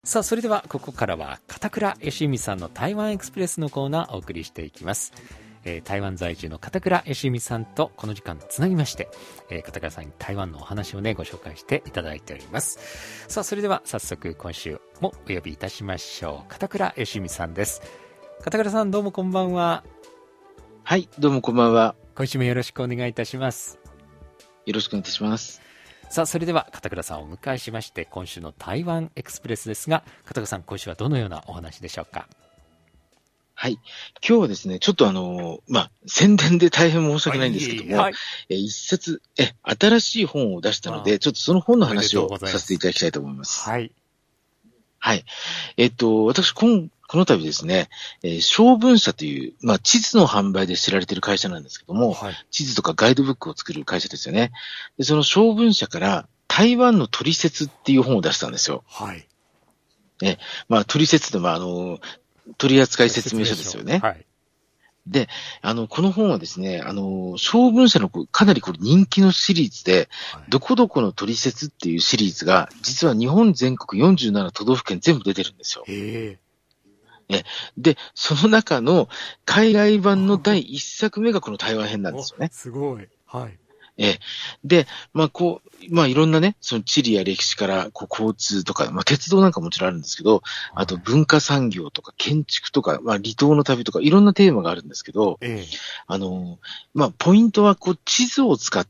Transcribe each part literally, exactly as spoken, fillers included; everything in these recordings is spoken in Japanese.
さあ、それではここからは片倉義美さんの台湾エクスプレスのコーナーをお送りしていきます。えー、台湾在住の片倉義美さんとこの時間つなぎまして、えー、片倉さんに台湾のお話をねご紹介していただいております。さあ、それでは早速今週もお呼びいたしましょう。片倉義美さんです。片倉さん、どうもこんばんは。 はい、どうもこんばんは。 今週もよろしくお願いいたします。 よろしくお願いいたします。 さあ、それでは片倉さんをお迎えしまして、今週の台湾エクスプレスですが、片倉さん、今週はどのようなお話でしょうか？ はい。今日はですね、ちょっとあの、まあ、宣伝で大変申し訳ないんですけども、はい、え一冊、え、新しい本を出したので、ちょっとその本の話をさせていただきたいと思います。 はい。 はい。えっと、私、今、この度ですね、えー、小文社という、まあ、地図の販売で知られている会社なんですけども、はい、地図とかガイドブックを作る会社ですよね。で、その小文社から台湾のトリセツっていう本を出したんですよ。 はい。 ね、まあ、トリセツって、まあ、あの、取扱説明書ですよね。はい。で、あの、この本はですね、あの、小文社のかなりこれ人気のシリーズで、はい、どこどこのトリセツっていうシリーズが、実は日本全国よんじゅうなな都道府県全部出てるんですよ。 へー。 で、その中の海外版のだいいっさくめがこの台湾編なんですよね。 すごい。はい。 えで、まあ、こう、まあ、いろんなね、その地理や歴史から、こう、交通とか、まあ、鉄道なんかもちろんあるんですけど、あと文化産業とか建築とか、まあ、離島の旅とか、いろんなテーマがあるんですけど、ええ、あの、まあ、ポイントは、こう、地図を使って、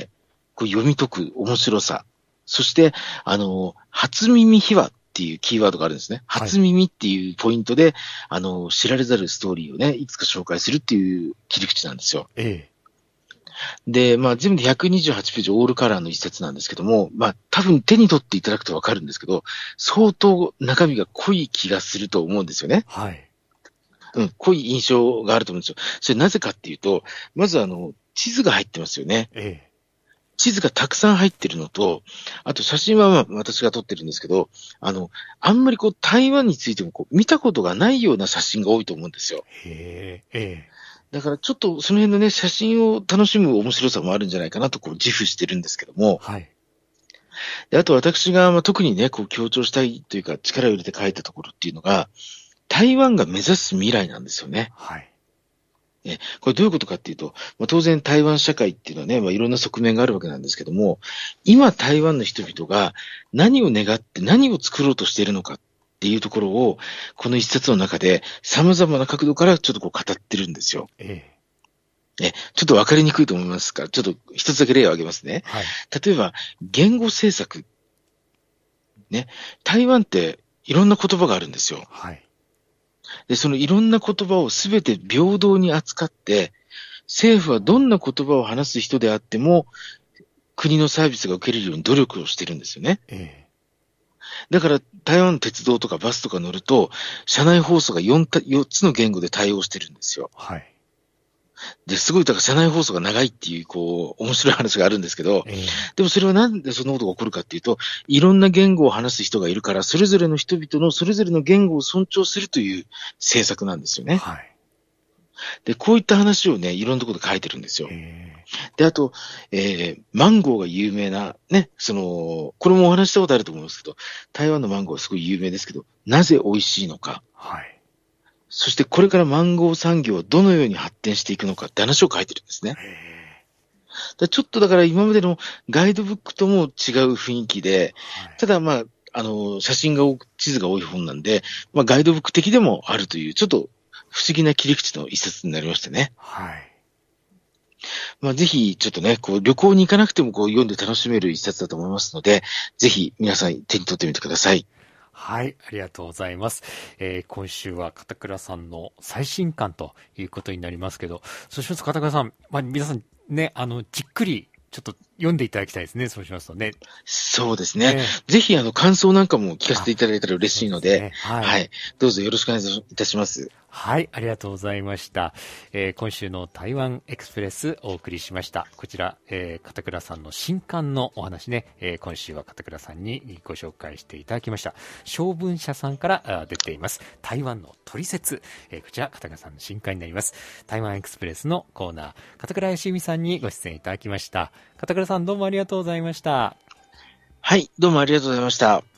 こう、読み解く面白さ。そして、あの、初耳秘話っていうキーワードがあるんですね。はい、初耳っていうポイントで、あの、知られざるストーリーをね、いくつか紹介するっていう切り口なんですよ。ええ。で、まあ、全部でひゃくにじゅうはちページオールカラーの一節なんですけども、まあ、多分手に取っていただくとわかるんですけど、相当中身が濃い気がすると思うんですよね。はい。うん、濃い印象があると思うんですよ。それなぜかっていうと、まずあの、地図が入ってますよね。ええ。地図がたくさん入ってるのと、あと写真はまあ私が撮ってるんですけど、あの、あんまりこう台湾についてもこう見たことがないような写真が多いと思うんですよ。へえ、ええ。だからちょっとその辺のね、写真を楽しむ面白さもあるんじゃないかなとこう自負してるんですけども。はい。で、あと私がまあ特にね、こう強調したいというか力を入れて書いたところっていうのが、台湾が目指す未来なんですよね。はい。え、これどういうことかっていうと、まあ、当然台湾社会っていうのはね、まあ、いろんな側面があるわけなんですけども、今台湾の人々が何を願って何を作ろうとしているのかっていうところを、この一節の中で様々な角度からちょっとこう語ってるんですよ。ええ。え、ちょっとわかりにくいと思いますから、ちょっと一つだけ例を挙げますね。はい。例えば、言語政策。ね。台湾っていろんな言葉があるんですよ。はい。で、そのいろんな言葉をすべて平等に扱って、政府はどんな言葉を話す人であっても、国のサービスが受けれるように努力をしてるんですよね。ええ、だから、台湾の鉄道とかバスとか乗ると、車内放送が 4, よっつの言語で対応してるんですよ。はい。で、すごい、だから車内放送が長いっていう、こう、面白い話があるんですけど、えー、でもそれはなんでそんなことが起こるかっていうと、いろんな言語を話す人がいるから、それぞれの人々のそれぞれの言語を尊重するという政策なんですよね。はい。で、こういった話をね、いろんなところで書いてるんですよ。えー、で、あと、えー、マンゴーが有名な、ね、その、これもお話したことあると思いますけど、台湾のマンゴーはすごい有名ですけど、なぜ美味しいのか。はい。そしてこれからマンゴー産業はどのように発展していくのかって話を書いてるんですね。でちょっとだから今までのガイドブックとも違う雰囲気で、はい、ただまあ、あの、写真が多く、地図が多い本なんで、まあガイドブック的でもあるという、ちょっと不思議な切り口の一冊になりましてね。はい。まあぜひちょっとね、こう旅行に行かなくてもこう読んで楽しめる一冊だと思いますので、ぜひ皆さん手に取ってみてください。 はい、ありがとうございます。えー、今週は片倉さんの最新刊ということになりますけど、そうしますと片倉さん、まあ、皆さんね、あの、じっくりちょっと読んでいただきたいですね、そうしますとね。 そうですね。ね、ぜひあの、感想なんかも聞かせていただいたら嬉しいので、ね、はい、はい。どうぞよろしくお願いいたします。 はい、ありがとうございました。えー、今週の台湾エクスプレスお送りしました。こちら、えー、片倉さんの新刊のお話ね、えー、今週は片倉さんにご紹介していただきました。小文社さんから出ています。台湾のトリセツ、えー、こちら片倉さんの新刊になります。台湾エクスプレスのコーナー、片倉義美さんにご出演いただきました。片倉さんどうもありがとうございました。 はい、どうもありがとうございました。